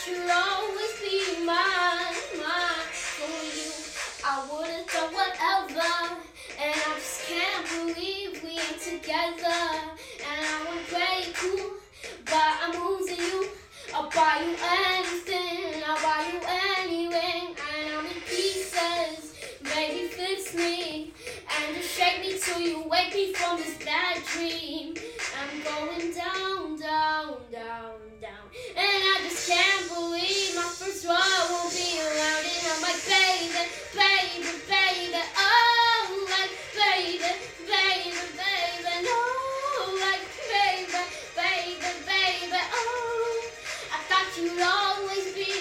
you'd always be mine. For you, I would've done whatever. And I just can't believe we ain't together. And I wanna play it cool, but I'm losing you. I'll buy you anything, I'll buy you anything. And I'm in pieces, baby fix me. And just shake me till you wake me from this bad dream. I'm going down, down, down, down. And I just can't believe my first love won't be around. And I'm like, baby, baby, baby, oh, like, baby, baby, baby, no, like, baby, baby, baby, oh. I thought you'd always be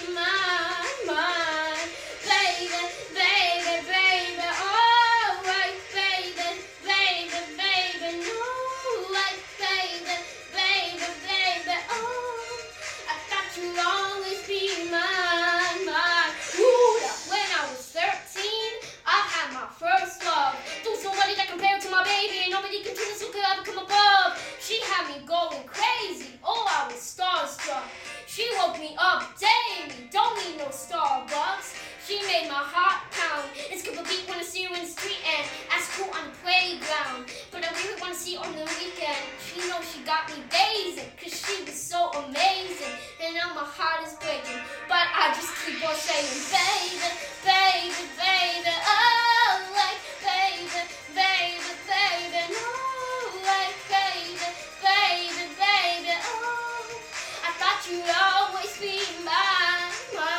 mine, baby, baby, baby, oh, like, baby, baby, baby, no, like, baby, baby, baby, oh. I thought you'd always be mine. Ooh, when I was 13, I had my first love. There was nobody that compared to my baby, and nobody could do this who could ever come above. She had me going crazy, oh, I was starstruck. She woke me up daily, don't need no Starbucks. She made my heart pound and skip a beat when I see her in the street and ask her on the playground. But I really want to see her on the weekend. She knows she got me dazing, cause she was so amazing. And now my heart is breaking, but I just keep on saying, baby, baby, baby, oh, like, baby, baby, baby, no, like, baby, baby, baby, oh. I thought you'd always be mine,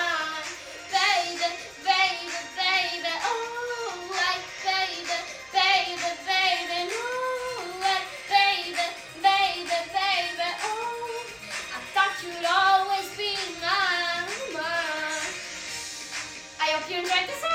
baby, baby, baby, oh, like, baby, baby, baby, no, like, baby, baby, baby, oh. I thought you'd always be mine. I hope you enjoyed this one.